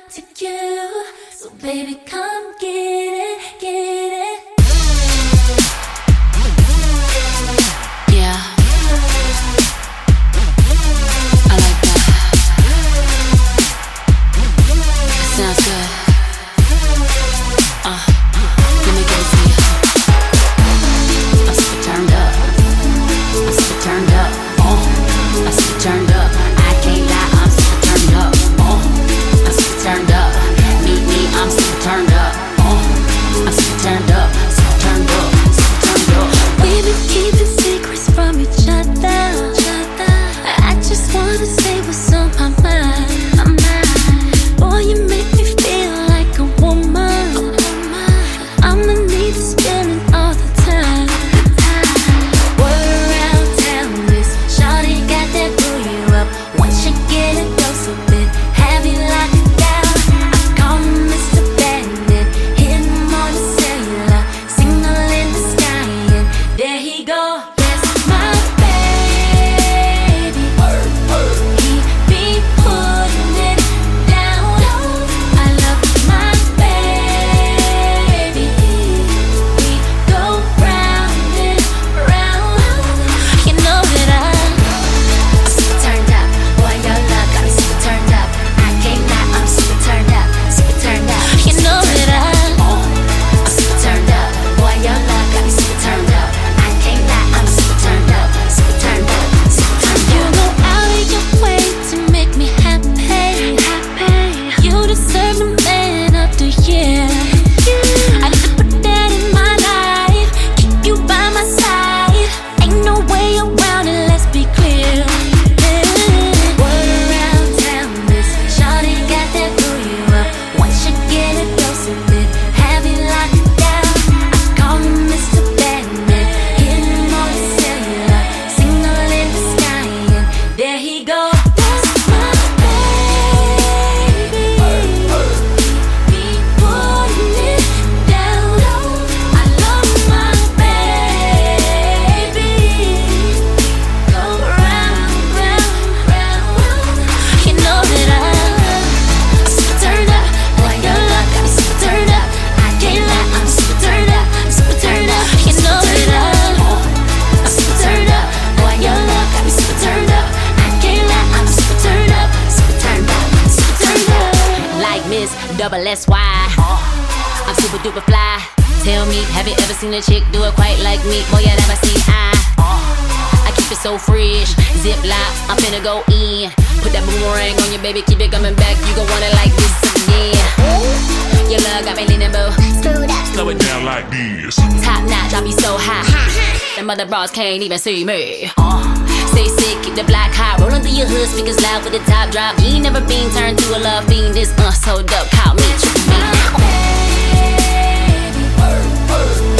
to you. So baby, come get it, get it. Yeah, I like that. Sounds good. Let me give it to you. I'm super turned up. I'm super turned up. I'm super turned up. I can't lie, I'm super turned up. I'm super turned up. Meet me, I'm super turned up. I'm super turned up. Super turned up. Super turned up. We've been keeping secrets from each other. I just wanna say what's on my mind. Boy, you make me feel like a woman. I'ma need this feeling all the time. Word around town is shawty got that booty up. Once you get a dose of it, have you locked it down. I call him Mr. Bandit, hit him on the cellular, signal in the sky, and there he go. That's my baby. He be putting it down. I love my baby. We go round and round. You know that I'm super turned up. Boy, your love got me super turned up. I can't lie, I'm super turned up. Super turned up. You know that I'm super turned up. Boy, your love got me super turned up. I can't lie, I'm super turned up. Super turned up. Super turned up. You go out of your way to make me happy. You deserve the man of the year. I need to put that in my life. Keep you by my side. Ain't no way around it, let's be clear. Word around town is shawty got that booty up. Once you get a dose of it, have you locked it down. I call him Mr. Bandit, hit him on the cellular, signal in the sky, and there he go. That's my baby. Be putting it down. I love my baby. Go round, round, round. You know that I'm super turned up. Boy, your love got me super turned up. I can't lie, I'm super turned up. I'm super turned up. You know that I'm super turned up. Boy, your love got me super turned up. I can't lie, I'm super turned up. Super turned up. Super turned up. Like Miss Double S.Y. I'm super duper fly. Tell me, have you ever seen a chick do it quite like me? Boy, you never seen I keep it so fresh. Zip lock, I'm finna go in. Put that boomerang on your baby, keep it coming back. You gon' want it like this again. Your love got me leaning, boo. Screwed up. Slow it down like this. Top notch, I be so high. Them other bras can't even see me. Stay sick, keep the block high. Rollin' through your hood, speakers loud with the top drop. You ain't never been turned to a love fiend. This so dope, call me, trick me.